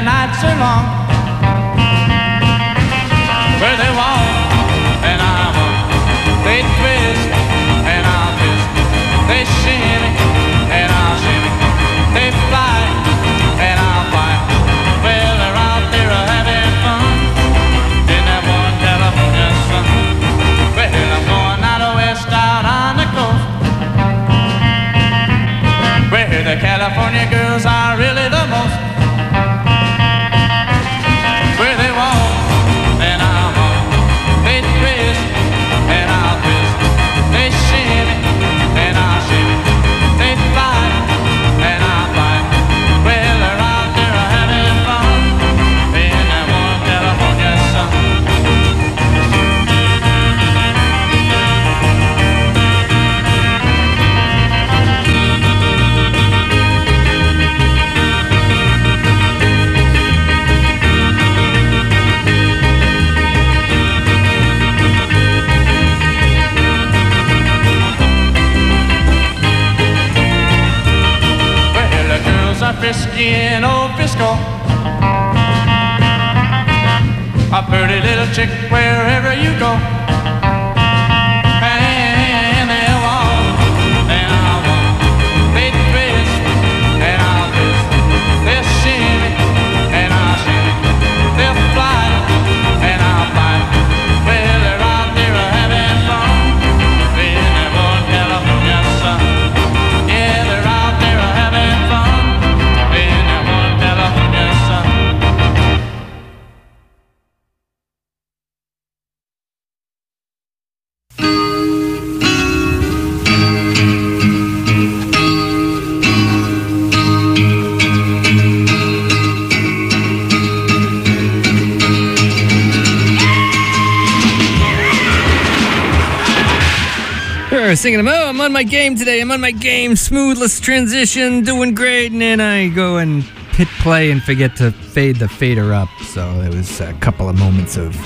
nights are long. Where they walk and I walk, they twist and I'll twist, they shimmy and I'll shimmy, they fly and I'll fly. Well, they're out there having fun in that one California sun. Well, I'm going out west, out on the coast, where the California girls are really the most. Where they walk and I'll walk, they twist and I'll twist, they shimmy and I'll shimmy, they fly and I'll fly. Well, they're out there having fun in that one California sun. Frisky in old Frisco, a pretty little chick wherever you go. And they'll walk and I'll walk, they twist and I'll twist, they'll shimmy and I'll shimmy, they'll fly and I'll fly. Well, they're out there having fun in that one California sun. Yeah, they're out there having fun. Singing them, oh, I'm on my game today, I'm on my game, smoothless transition, doing great, and then I go and hit play and forget to fade the fader up, so it was a couple of moments of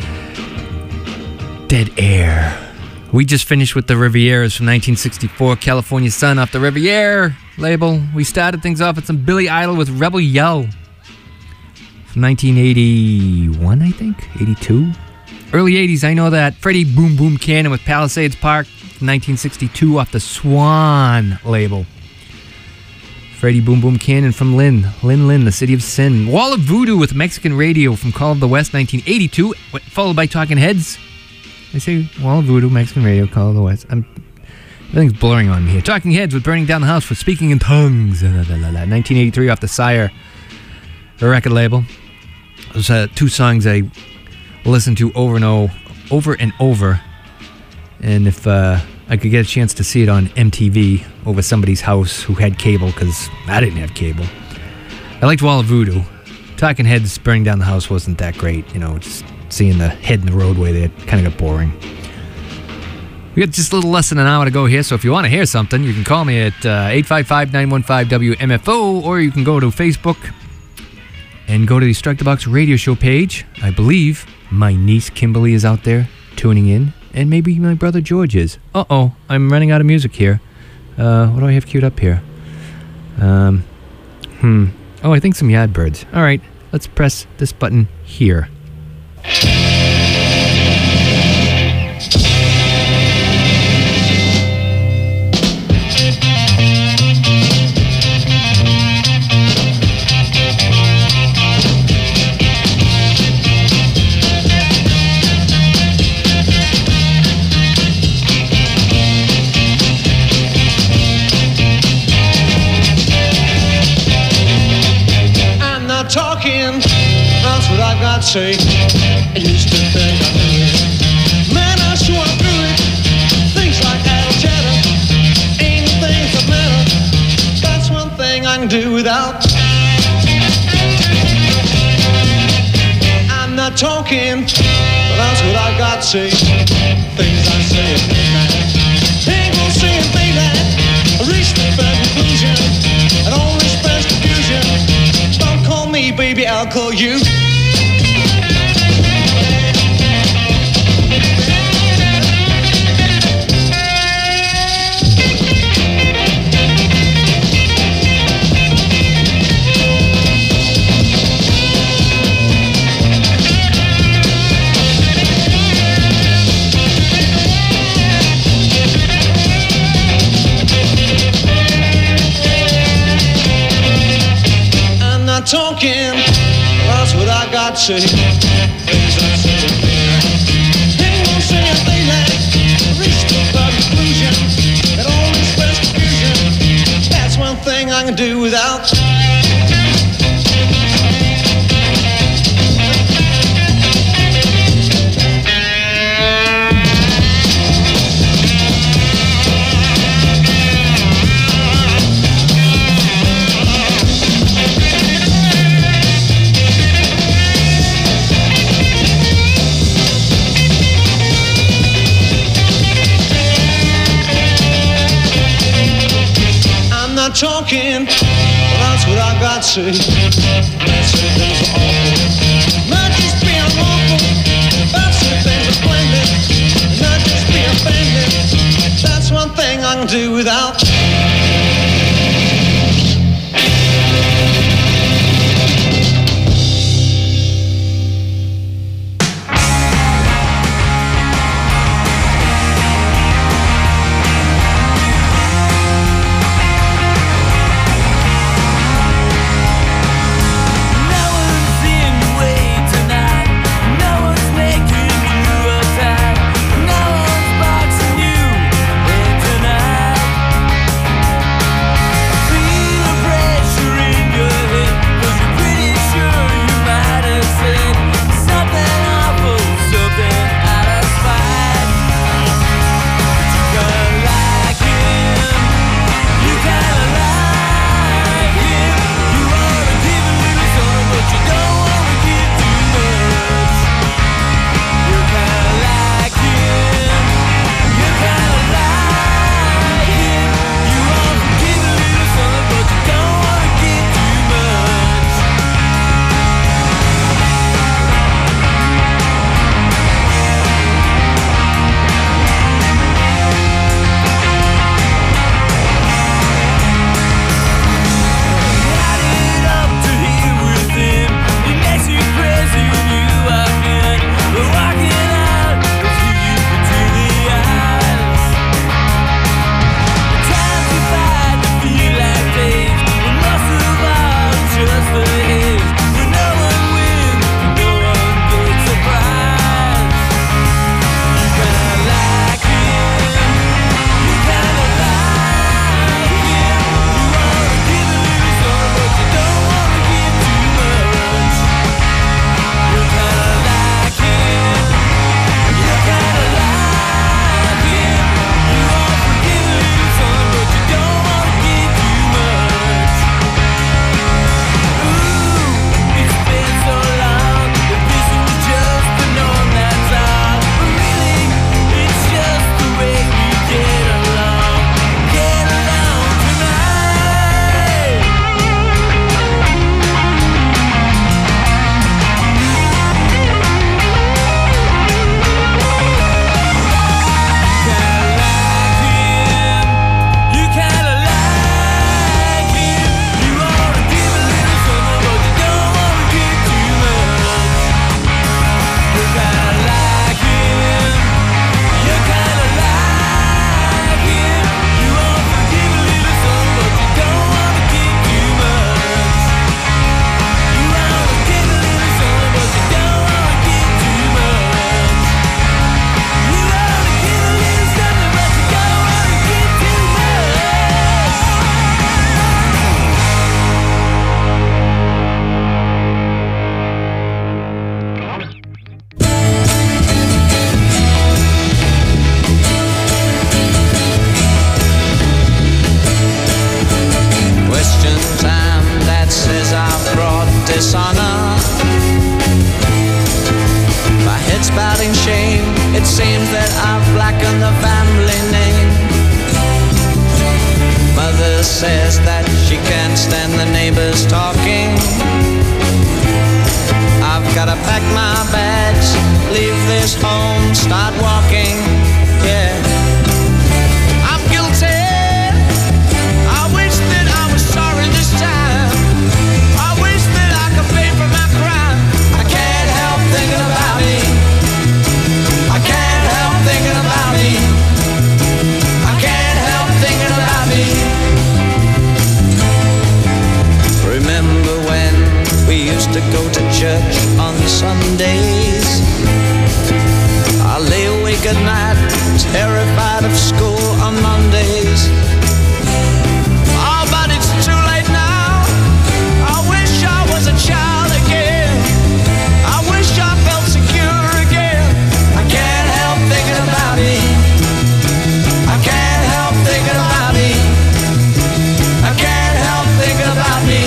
dead air. We just finished with the Rivieras from 1964, California Sun off the Riviera label. We started things off with some Billy Idol with Rebel Yell from 1981, I think, 82? Early 80s, I know that. Freddie Boom Boom Cannon with Palisades Park from 1962 off the Swan label. Freddie Boom Boom Cannon from Lynn, the City of Sin. Wall of Voodoo with Mexican Radio from Call of the West 1982, followed by Talking Heads. I say Wall of Voodoo, Mexican Radio, Call of the West. Everything's blurring on me here. Talking Heads with Burning Down the House for Speaking in Tongues. 1983 off the Sire record label. Those two songs I listened to over and over. And if I could get a chance to see it on MTV over somebody's house who had cable, because I didn't have cable. I liked Wall of Voodoo. Talking Heads, Burning Down the House wasn't that great. You know, just seeing the head in the roadway there kind of got boring. We got just a little less than an hour to go here, so if you want to hear something, you can call me at 855-915-WMFO, or you can go to Facebook and go to the Strike the Box radio show page. I believe my niece Kimberly is out there tuning in. And maybe my brother George is. Uh-oh, I'm running out of music here. What do I have queued up here? Oh, I think some Yardbirds. All right, let's press this button here. Say, I used to think I knew it. Man, I sure grew it. Things like idle chatter ain't things that matter. That's one thing I can do without. I'm not talking, but that's what I got to say. Things I say at midnight. Ain't gonna say and think that I reached the bad conclusion. I don't express confusion. Don't call me baby, I'll call you. talking, that's what I got to say. Things I say. Ain't gonna say a thing that reach the conclusion. It only spreads confusion. That's one thing I can do without. Talking, that's what I got to say. That's the things are awful. Not just being awful, that's the things are splendid. Not just being offended, that's one thing I can do without. to go to church on Sundays. I lay awake at night, terrified of school on Mondays. Oh, but it's too late now. I wish I was a child again. I wish I felt secure again. I can't help thinking about me. I can't help thinking about me. I can't help thinking about me.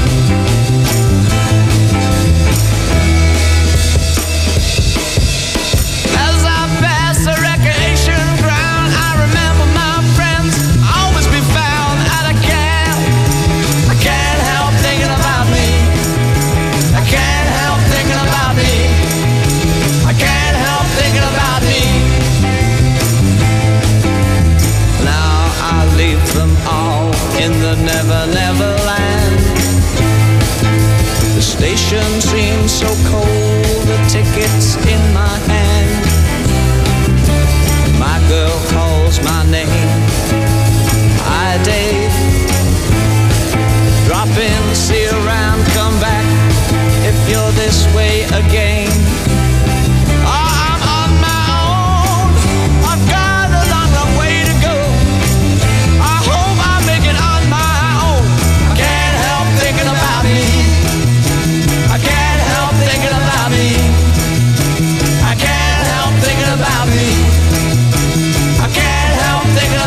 As I pass the recreation ground, I remember my friends always be found, and I can't help thinking about me. I can't help thinking about me. I can't help thinking about me. Now I leave them all in the Never Never Land. The station seems so cold, the ticket's in my hand. My girl calls my name. Hi, Dave. Drop in, see you around, come back if you're this way again. Oh, I'm on my own. I've got a long, long way to go. I hope I make it on my own. I can't help thinking about me. I can't help thinking about me. I can't help thinking about me. I can't help thinking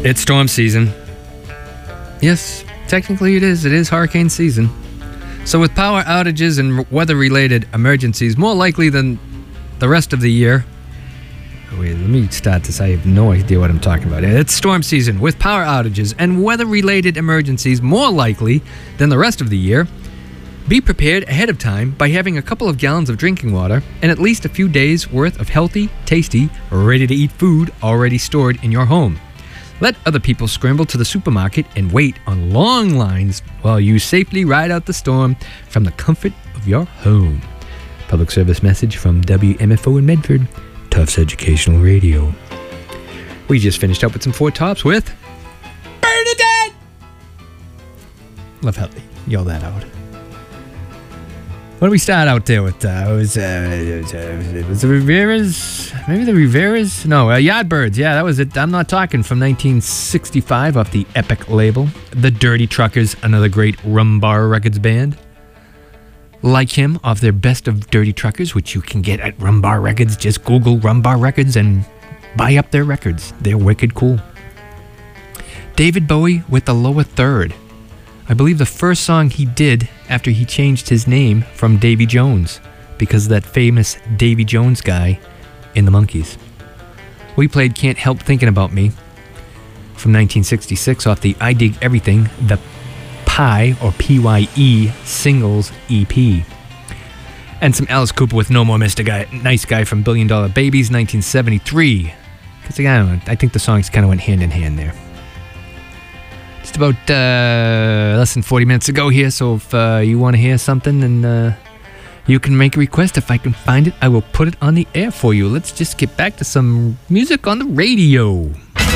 It's storm season. Yes, technically it is. It is hurricane season. So with power outages and weather-related emergencies more likely than the rest of the year... Wait, let me start this. I have no idea what I'm talking about. It's storm season. With power outages and weather-related emergencies more likely than the rest of the year, be prepared ahead of time by having a couple of gallons of drinking water and at least a few days' worth of healthy, tasty, ready-to-eat food already stored in your home. Let other people scramble to the supermarket and wait on long lines while you safely ride out the storm from the comfort of your home. Public service message from WMFO in Medford, Tufts Educational Radio. We just finished up with some Four Tops with Bernadette! Love how they yell that out. What do we start out there with? It was the Riveras? Maybe the Riveras? No, Yardbirds. Yeah, that was it. I'm Not Talking from 1965 off the Epic label. The Dirty Truckers, another great Rumbar Records band. Like Him off their Best of Dirty Truckers, which you can get at Rumbar Records. Just Google Rumbar Records and buy up their records. They're wicked cool. David Bowie with The Lower Third. I believe the first song he did after he changed his name from Davy Jones because of that famous Davy Jones guy in the Monkees. We played Can't Help Thinking About Me from 1966 off the I Dig Everything, the Pye or PYE singles EP. And some Alice Cooper with No More Mr. Nice Guy from Billion Dollar Babies 1973. Because I don't know, I think the songs kind of went hand in hand there. Just about less than 40 minutes ago here, so if you want to hear something, then you can make a request. If I can find it, I will put it on the air for you. Let's just get back to some music on the radio.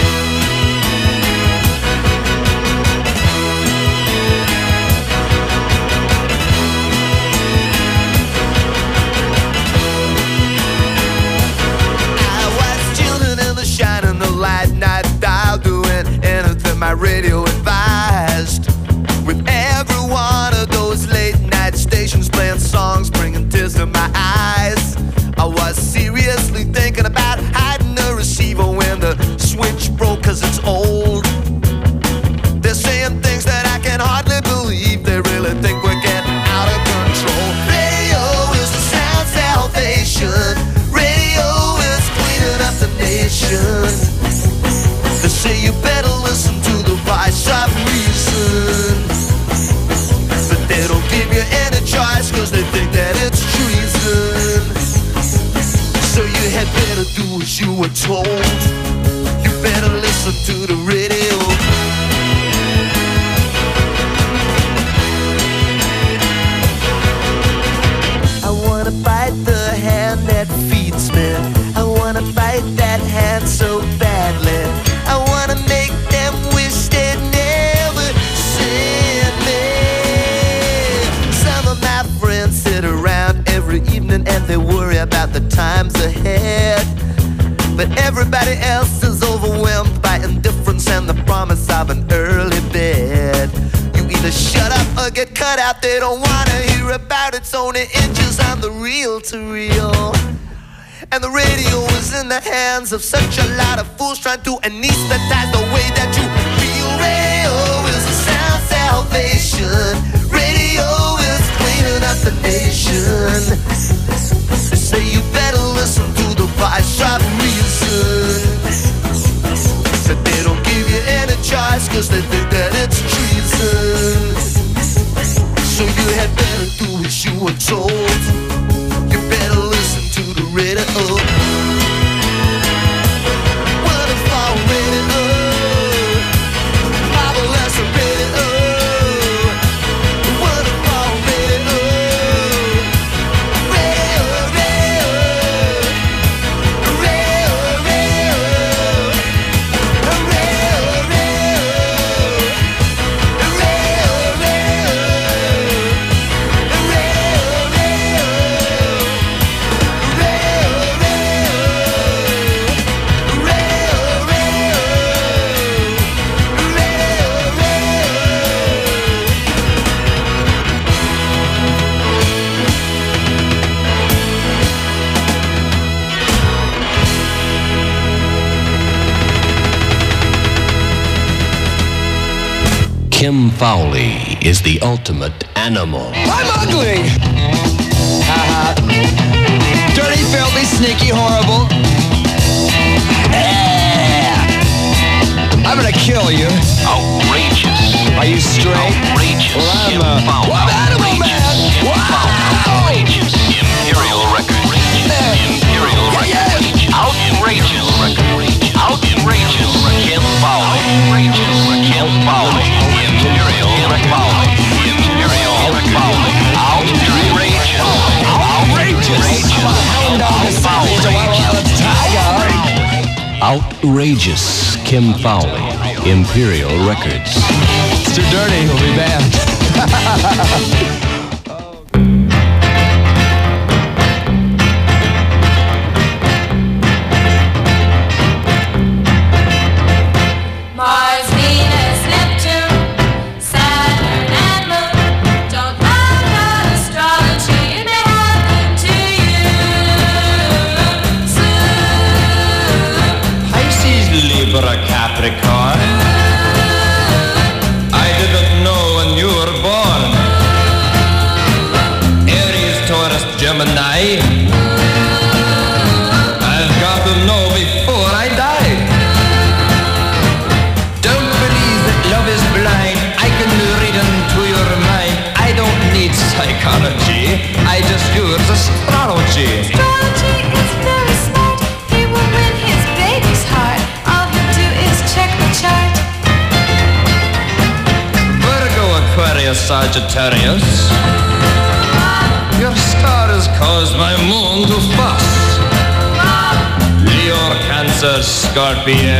I was chilling in the shining the light night dial, doing anything my radio advised. With every one of those late night stations playing songs, bringing tears to my eyes. I was seriously thinking about hiding the receiver when the switch broke, cause it's old. They're saying things that I can hardly believe. They really think we're getting out of control. Radio is the sound salvation. Radio is cleaning up the nation. They say you better listen to the voice of reason, but they don't give you any choice cause they think that it's treason. So you had better do as you were told. You better listen to the radio. I wanna bite the hand that feeds me. I wanna bite that hand so badly. I wanna make them wish they'd never seen me. Some of my friends sit around every evening and they worry about the times ahead. But everybody else is overwhelmed by indifference and the promise of an early bed. You either shut up or get cut out. They don't wanna hear about it's only inches on the reel to reel. And the radio is in the hands of such a lot of fools trying to anesthetize the way that you feel. Radio is a sound salvation. Radio is cleaning up the nation. They say you better listen to the voice of reason, but they don't give you any choice cause they think that it's treason. So you had better do as you were told. You better listen to the radio. Waterfall radio, marvelous radio. Waterfall radio, radio, radio, radio, radio, radio, radio. Kim Fowley is the ultimate animal. I'm ugly! Haha. Dirty, filthy, sneaky, horrible. I'm gonna kill you. Outrageous. Are you straight? Outrageous. Well, I'm Kim Fowley. I'm Animal Man! Wow! Outrageous. Imperial record. Imperial record. Outrageous record. Outrageous. Kim Fowley. Outrageous. Kim Fowley. Imperial record. Imperial record. Outrageous. Outrageous. Hound dog is savage, a wild tiger. Outrageous. Kim Fowley. Imperial Records. It's too dirty, we'll be banned. Mars, Venus, Neptune, Saturn, and Moon. Don't lie about astrology, it may happen to you soon. Pisces, Libra, Capricorn. I didn't know when you were born. Aries, Taurus, Gemini. I've got to know before I die. Don't believe that love is blind. I can read into your mind. I don't need psychology. I just use astrology. Astrology is very smart. He will win his baby's heart. All he'll do is check the chart. Virgo, Aquarius, Sagittarius. Your stars cause my moon to fuss. Leo, Cancer, Scorpio.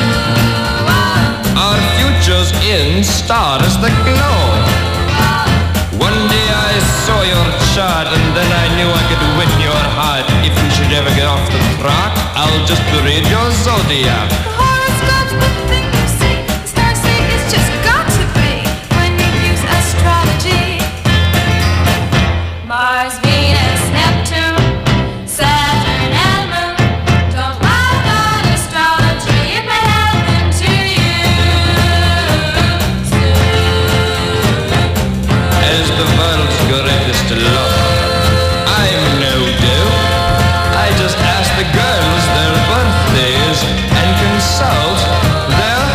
Our future's in stars that glow. One day I saw your chart and then I knew I could win your heart. If you should ever get off the track, I'll just read your zodiac. The horoscope's the thing you see. The stars say it's just got to be when you use astrology. Mars, Venus, Neptune, Saturn, and Moon. Don't lie about astrology, it may happen to you soon. As the world's greatest lover, I'm no dope. I just ask the girls their birthdays and consult their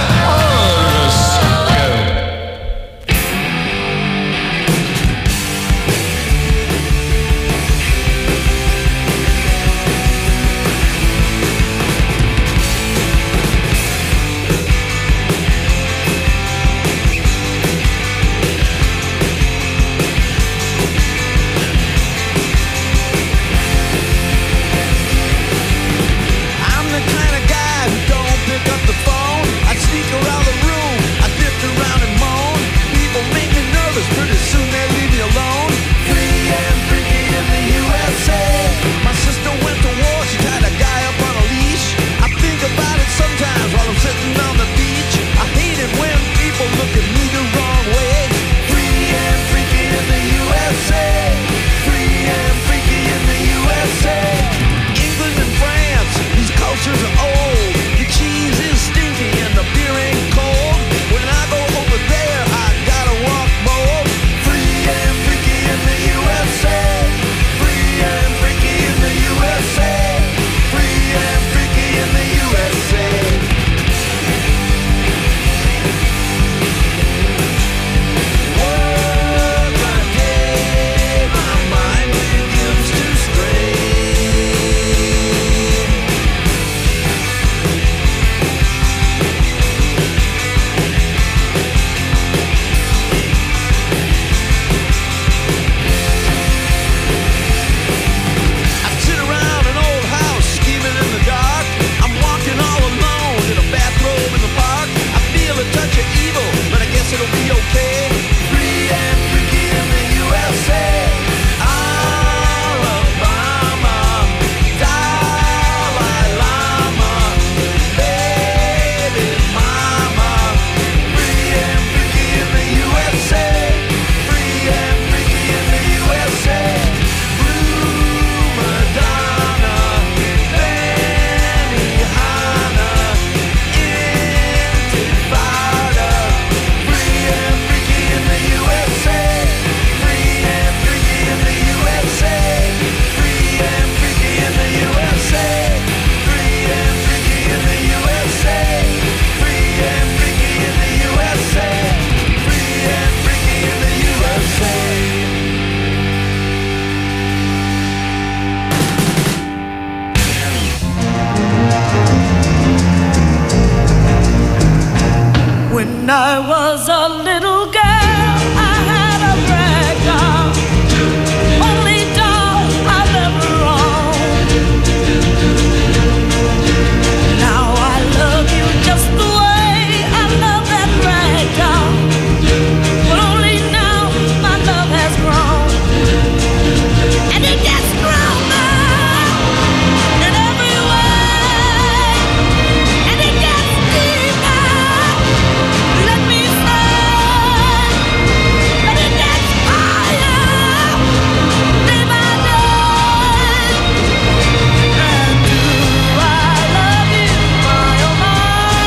little girl, I had a rag doll, only doll I've ever owned. Now I love you just the way I love that rag doll, but only now my love has grown, and it gets stronger in every way, and it gets deeper. Let me say, but it gets higher day by day. And do I love you, my oh my?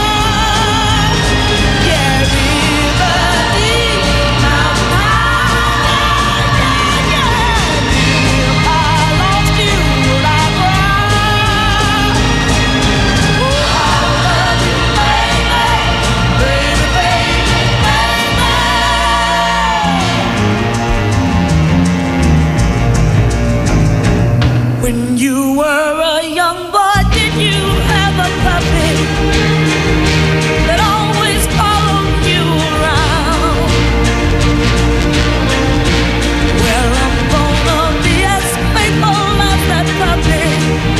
Yeah, river deep, mountain high, yeah. If I lost you, would I cry? Oh, I love you, baby, baby, baby, baby. When you were a young boy, did you have a puppy that always followed you around? Well, I'm gonna be as faithful as that puppy.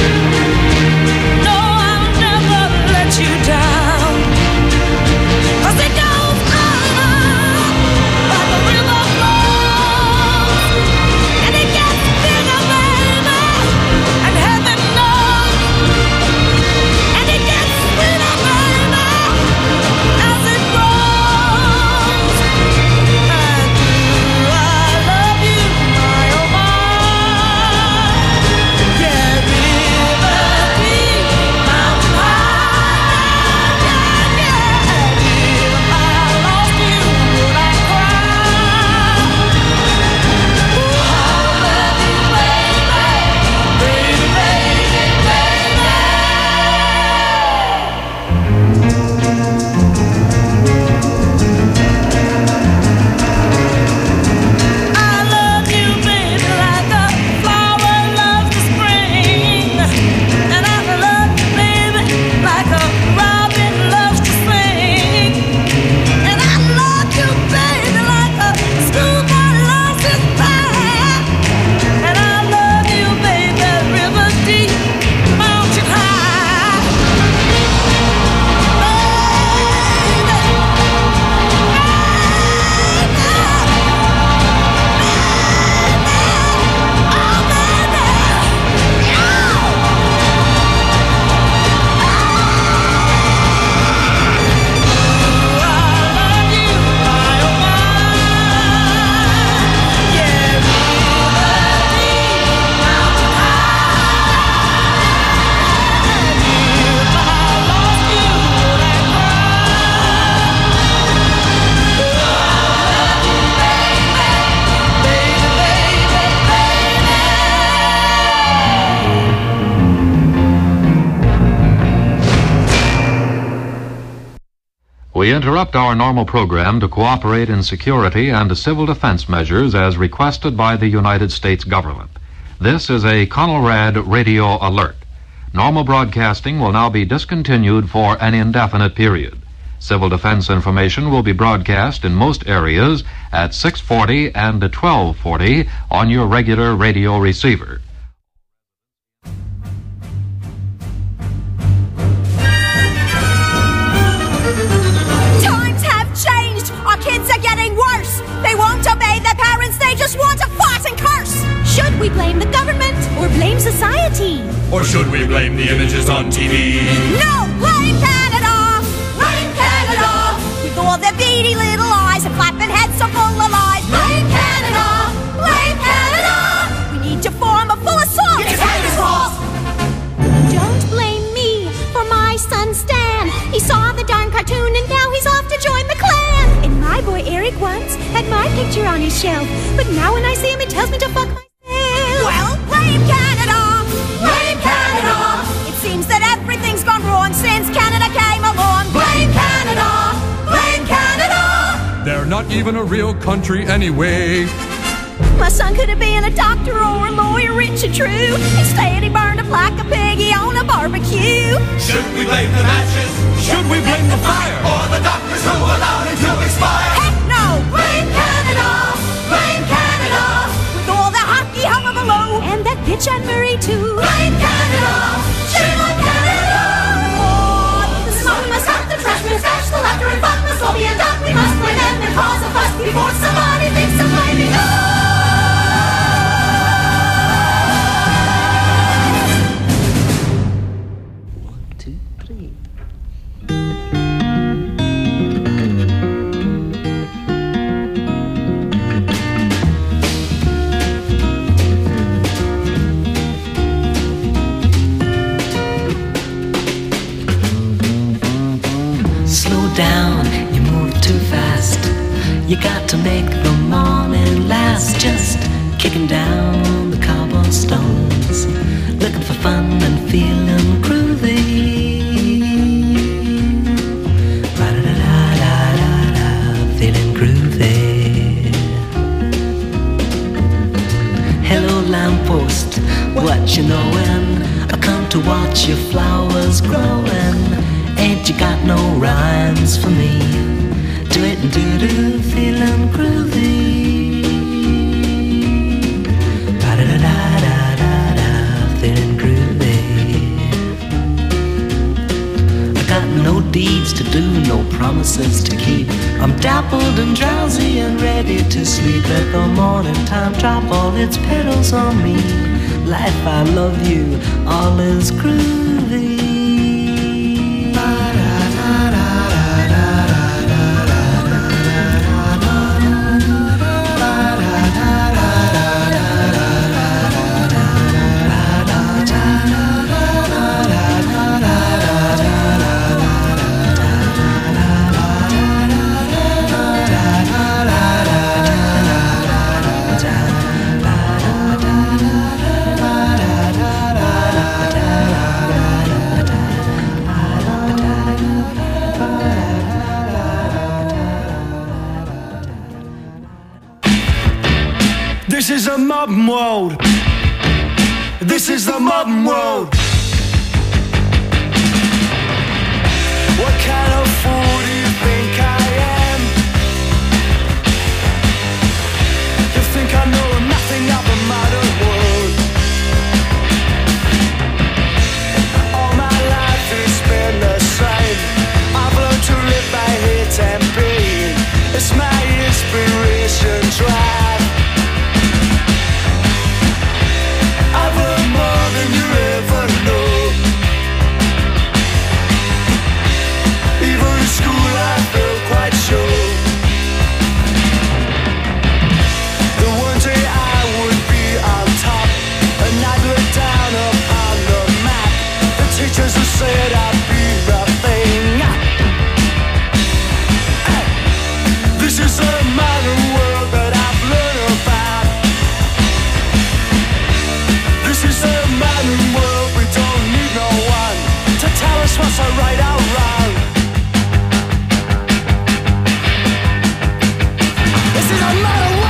No, I'll never let you down. 'Cause it goes on like a river flows, and it gets bigger, baby, and heaven knows, and it gets sweeter, baby, as it grows. And do I love you, my oh my? Yeah, river deep, mountain high, yeah, yeah. If I lost you, would I cry? Oh, I love you, baby, baby, baby, I love you, baby, like a flower loves the spring, and I love you, baby, like a robin loves to sing, and I love you, baby, like a schoolboy loves his band, and I love you, baby, river deep, mountain high, We interrupt our normal program to cooperate in security and civil defense measures as requested by the United States government. This is a Conelrad radio alert. Normal broadcasting will now be discontinued for an indefinite period. Civil defense information will be broadcast in most areas at 6:40 and 12:40 on your regular radio receiver. Times have changed. Our kids are getting worse. They won't obey their parents. They just want to fight and curse. Should we blame the government or blame society? Or should we blame the images on TV? No, blame Canada. Blame Canada. With all their beady little eyes and flapping heads so full of lies. Blame Canada. Blame Canada. We need to form a full assault. It's Canada's fault. Don't blame me for my son Stan. He saw the darn cartoon and now he's off to join the clan. And my boy Eric once had my picture on his shelf, but now when I see him, he tells me to fuck myself. Well, blame Canada. Blame Canada. It seems that everything's gone wrong since Canada came along. Blame Canada. Blame Canada. They're not even a real country anyway. My son could have been a doctor or a lawyer, rich and true. Instead, he burned up like a piggy on a barbecue. Should we blame the matches? Should we blame the fire? Or the doctors who allowed him to expire? Heck no! Blame Canada! Blame Canada! With all the hockey hullabaloo and that bitch Anne Murray too. Blame Canada! Shame on Canada! Oh, the smoke must cut, the trash must dash, the laughter and fun must all be undone. We must blame them and cause a fuss before somebody thinks of blaming us. Down, you move too fast. You got to make the morning last. Just kicking down the cobblestones, looking for fun and feeling groovy. Ra-da-da-da-da-da, feeling groovy. Hello lamppost, what you knowin'? I come to watch your flowers growing. Ain't you got no rhymes for me? Do it and do-do, feeling groovy. Ba-da-da-da-da-da, feeling groovy. I got no deeds to do, no promises to keep. I'm dappled and drowsy and ready to sleep. Let the morning time drop all its petals on me. Life, I love you, all is groovy. This is a modern world. This is the modern world. What kind of fool do you think I am? You think I know nothing of the modern world? All my life has been the same. I've learned to live by hate and pain. It's my inspiration drive. Said I'd be nothing. This is a modern world that I've learned about. This is a modern world, we don't need no one to tell us what's right or wrong. This is a modern world.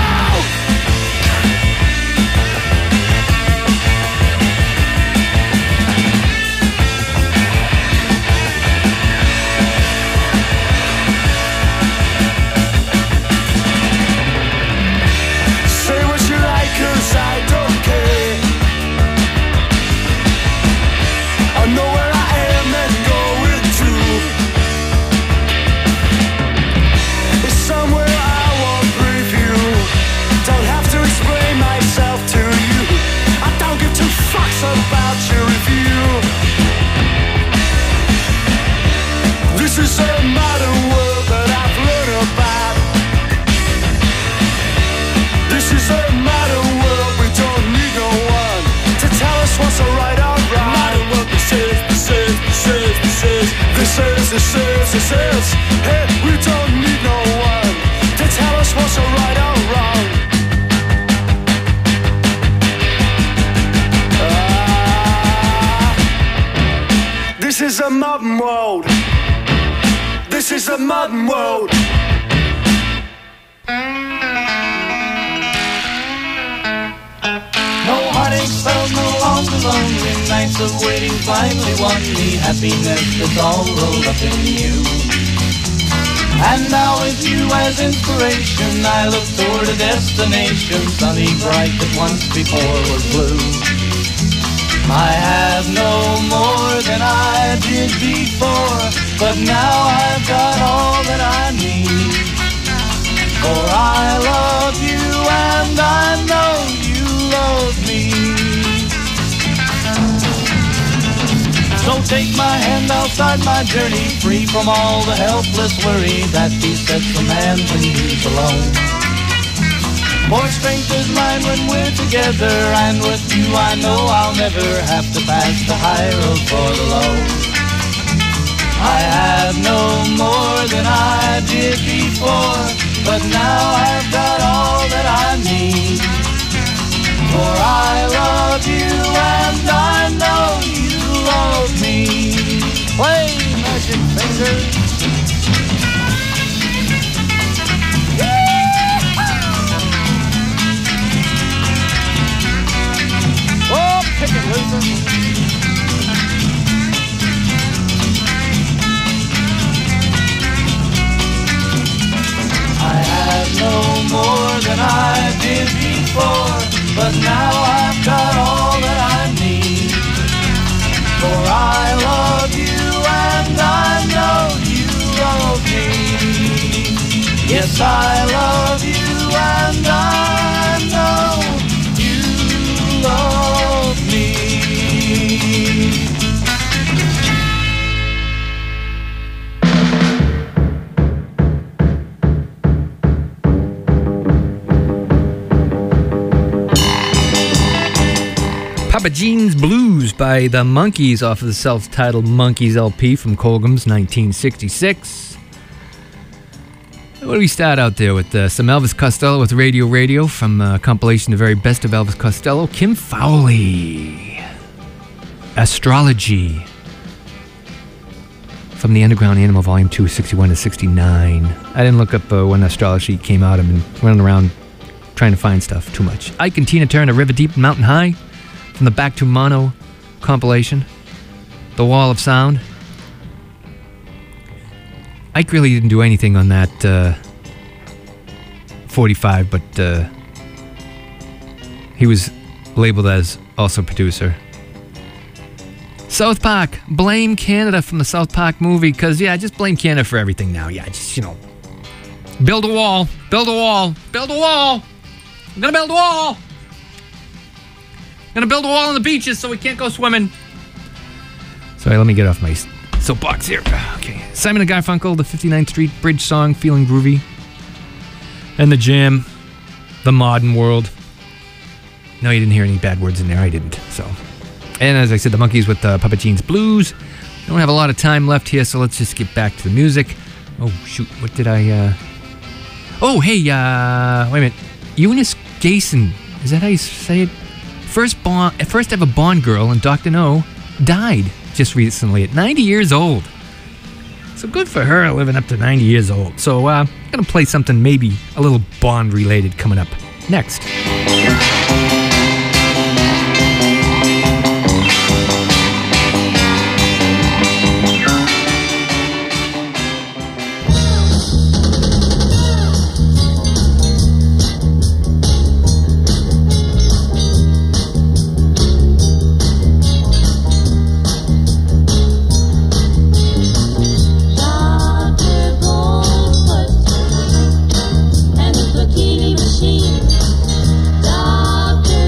About your review. This is a modern world that I've learned about. This is a modern world, we don't need no one to tell us what's right or wrong. Modern world, this is. Hey, we don't need no one to tell us what's right or wrong. This is a modern world. This is a modern world. months of waiting finally won me happiness that's all rolled up in you. And now with you as inspiration, I look toward a destination sunny, bright that once before was blue. I have no more than I did before, but now I've got all that I need. For I love you and I know you love me. So take my hand, I'll start my journey, free from all the helpless worry that besets a man when he's alone. For strength is mine when we're together, and with you I know I'll never have to pass the high road for the low. I have no more than I did before, but now I've got all that I need. For I love you and I know you love me. Play, magic fingers. Oh, pick it, Luther. I have no more than I did before, but now I've got all that I need. For I love you and I know you love me. Yes, I love you and I know you love me. Papa Jean's Blues by the Monkees off of the self-titled Monkees LP from Colgham's 1966. What do we start out there with? Some Elvis Costello with Radio from a compilation The Very Best of Elvis Costello. Kim Fowley. Astrology. From the Underground Animal Volume 2, 61 to 69. I didn't look up when Astrology came out. I've been running around trying to find stuff too much. Ike and Tina Turner, River Deep and Mountain High. From the Back to Mono compilation, The Wall of Sound. Ike really didn't do anything on that 45, but he was labeled as also producer. South Park, blame Canada from the South Park movie, because, yeah, just blame Canada for everything now. Yeah, just, build a wall, build a wall, build a wall. I'm gonna build a wall. Gonna build a wall on the beaches so we can't go swimming. Sorry, let me get off my soapbox here. Okay. Simon and Garfunkel, the 59th Street Bridge song, Feeling Groovy. And the Jam, The Modern World. No, you didn't hear any bad words in there. I didn't. So, and as I said, the Monkees with Papa Jean's Blues. I don't have a lot of time left here, so let's just get back to the music. Oh, shoot. What did I... Oh, hey, wait a minute. Eunice Gayson. Is that how you say it? First ever Bond girl, and Dr. No died just recently at 90 years old. So good for her living up to 90 years old. So I'm going to play something maybe a little Bond related coming up next. Machine. Doctor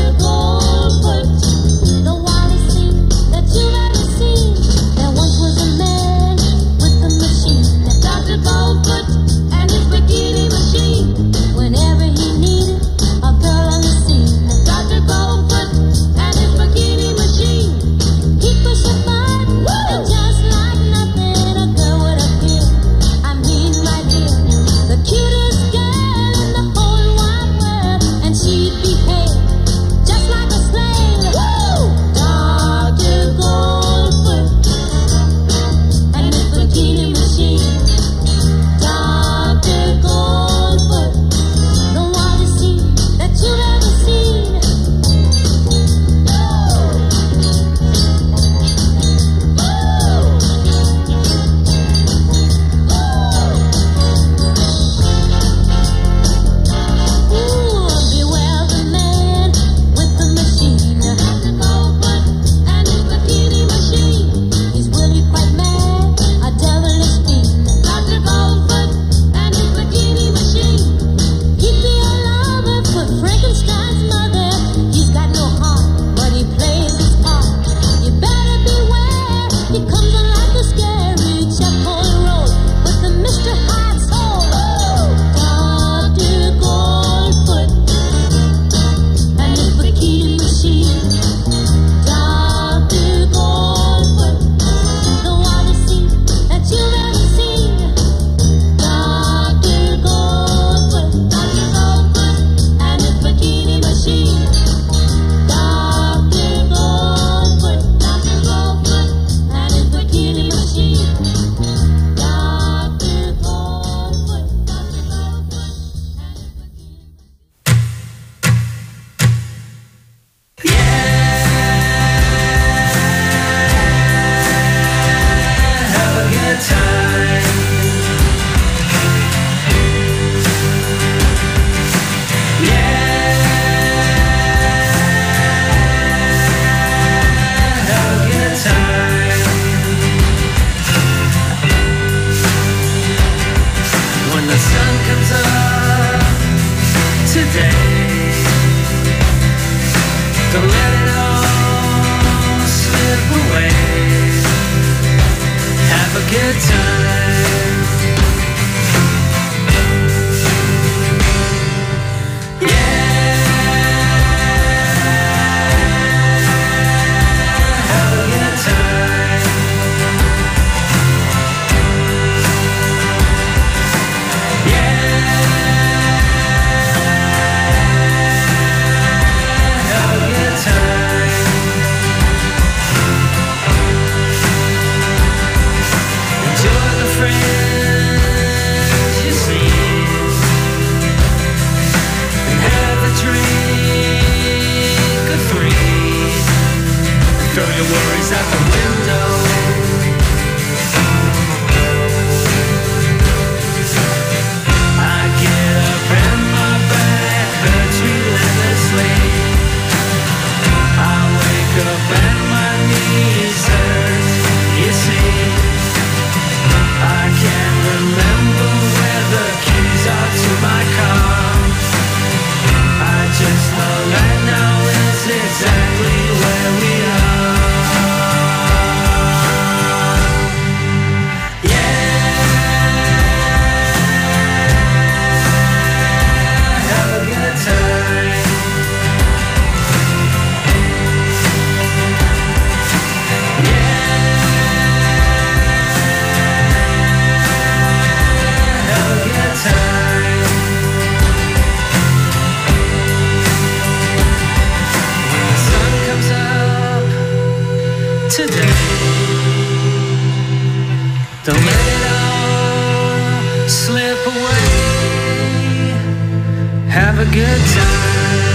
a good time.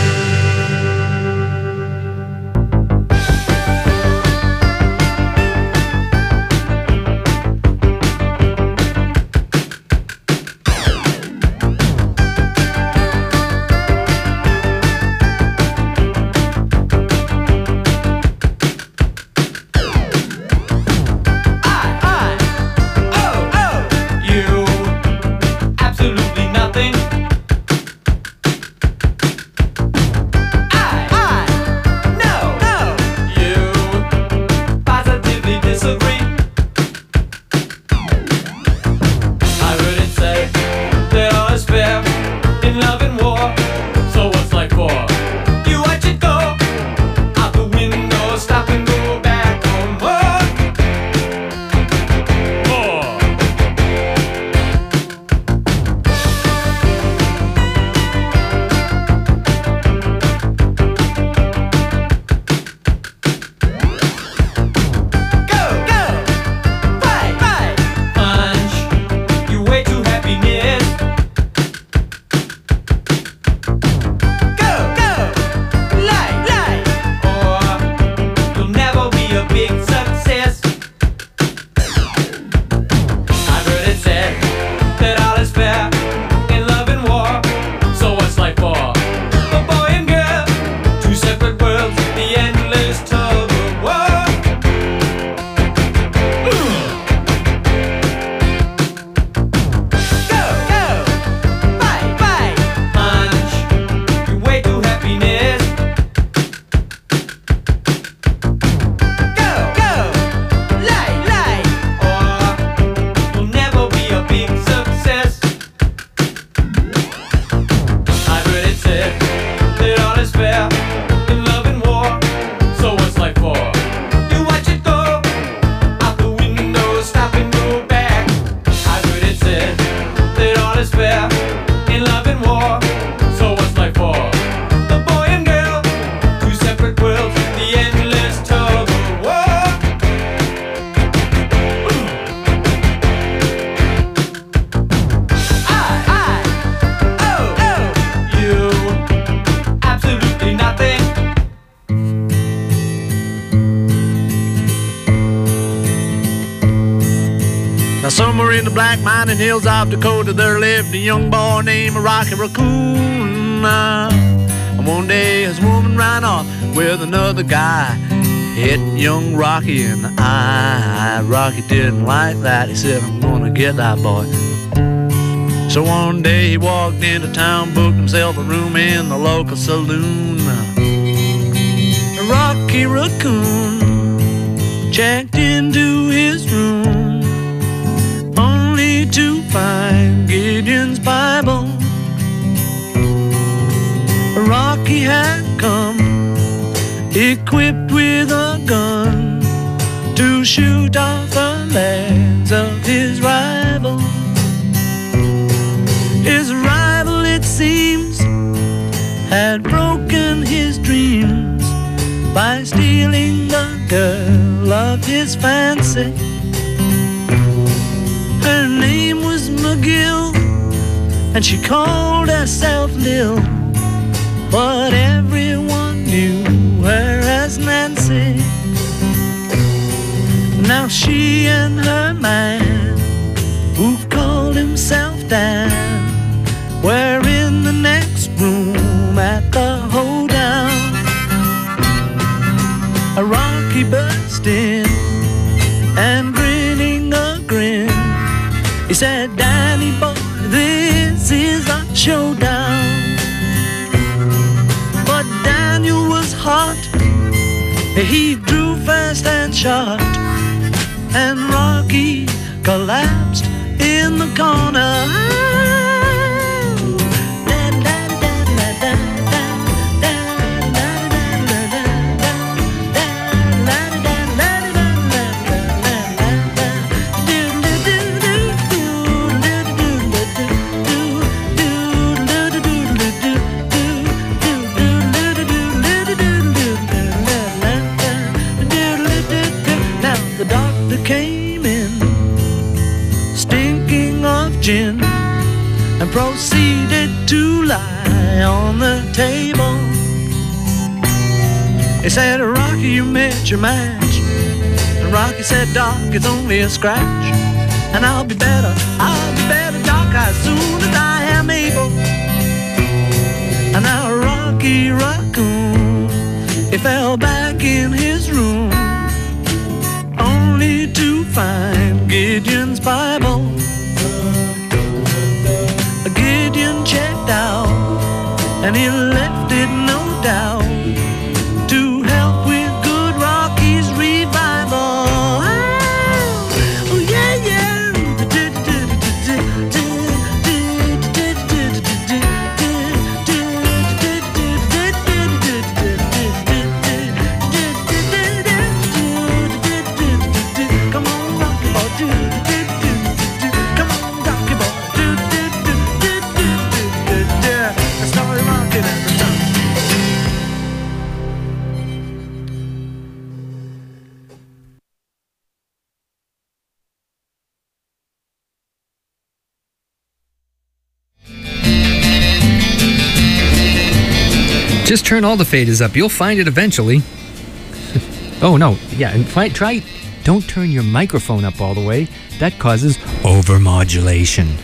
Somewhere in the black mining hills of Dakota, there lived a young boy named Rocky Raccoon. And one day his woman ran off with another guy, hit young Rocky in the eye. Rocky didn't like that. He said, I'm gonna get that boy. So one day he walked into town, booked himself a room in the local saloon. Rocky Raccoon checked into his room, only to find Gideon's Bible. Rocky had come equipped with a gun to shoot off the legs of his rival. His rival, it seems, had broken his dreams by stealing the girl of his fancy. Her name was McGill, and she called herself Lil, but everyone knew her as Nancy. Now she and her man, who called himself Dan, were in the next room at the hoedown. A Rocky burst in, and grinning a grin, he said, Danny boy, this is a showdown. But Daniel was hot, he drew fast and shot, and Rocky collapsed in the corner. Came in, stinking of gin, it to lie on the table. He said, Rocky, you met your match. And Rocky said, Doc, it's only a scratch. And I'll be better, Doc, as soon as I am able. And now Rocky Raccoon, he fell back in his room, only to find Gideon's Bible. Gideon checked out, and he left it, no doubt, to help with good Rocky's revival. Oh, yeah, yeah. Come on, Rocky boy, come on, Rocky boy, I started rocking every time. Just turn all the faders up. You'll find it eventually. Oh, no. Yeah, and try... Don't turn your microphone up all the way. That causes overmodulation.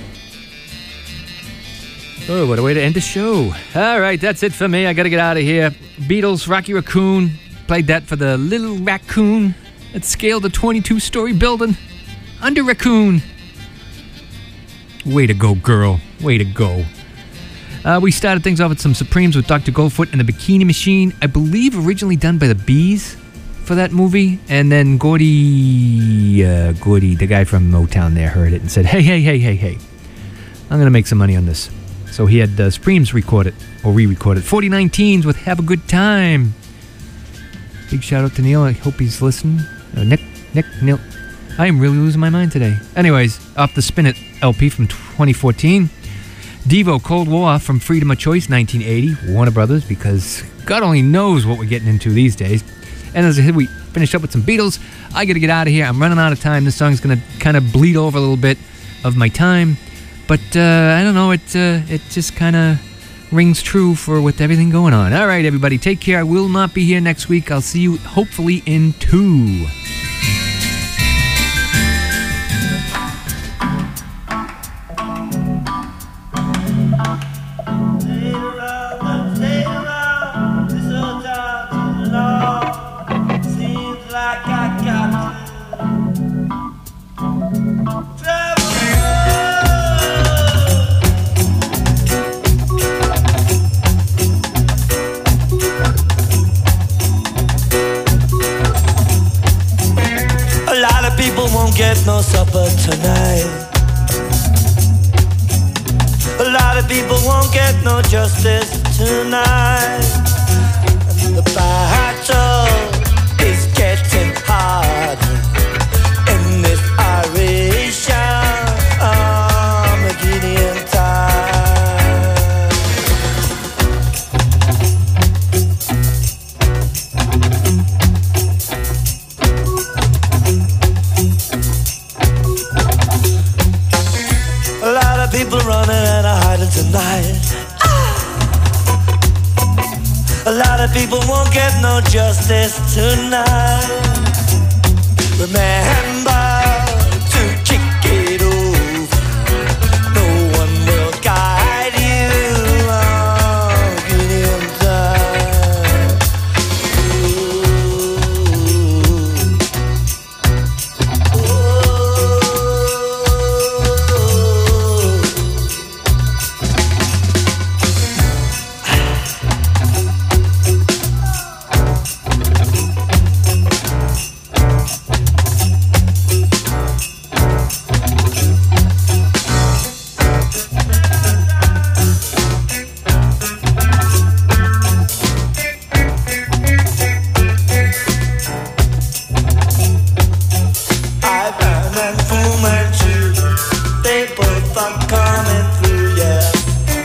Oh, what a way to end the show. All right, that's it for me. I got to get out of here. Beatles, Rocky Raccoon. Played that for the little raccoon that scaled a 22-story building. Under Raccoon. Way to go, girl. Way to go. We started things off with some Supremes with Dr. Goldfoot and the Bikini Machine. I believe originally done by the Bees for that movie. And then Gordy, the guy from Motown there, heard it and said, hey. I'm going to make some money on this. So he had Supremes record it, or re-record it. 4019s with Have a Good Time. Big shout out to Neil. I hope he's listening. Neil. I am really losing my mind today. Anyways, off the Spin It LP from 2014. Devo, Cold War from Freedom of Choice, 1980. Warner Brothers, because God only knows what we're getting into these days. And as I said, we finished up with some Beatles. I got to get out of here. I'm running out of time. This song's going to kind of bleed over a little bit of my time. But I don't know, it just kind of rings true with everything going on. All right, everybody, take care. I will not be here next week. I'll see you hopefully in 2. Get no supper tonight. A lot of people won't get no justice tonight. And the battle is getting harder in this Irish Armageddon tonight. A lot of people won't get no justice tonight. Remember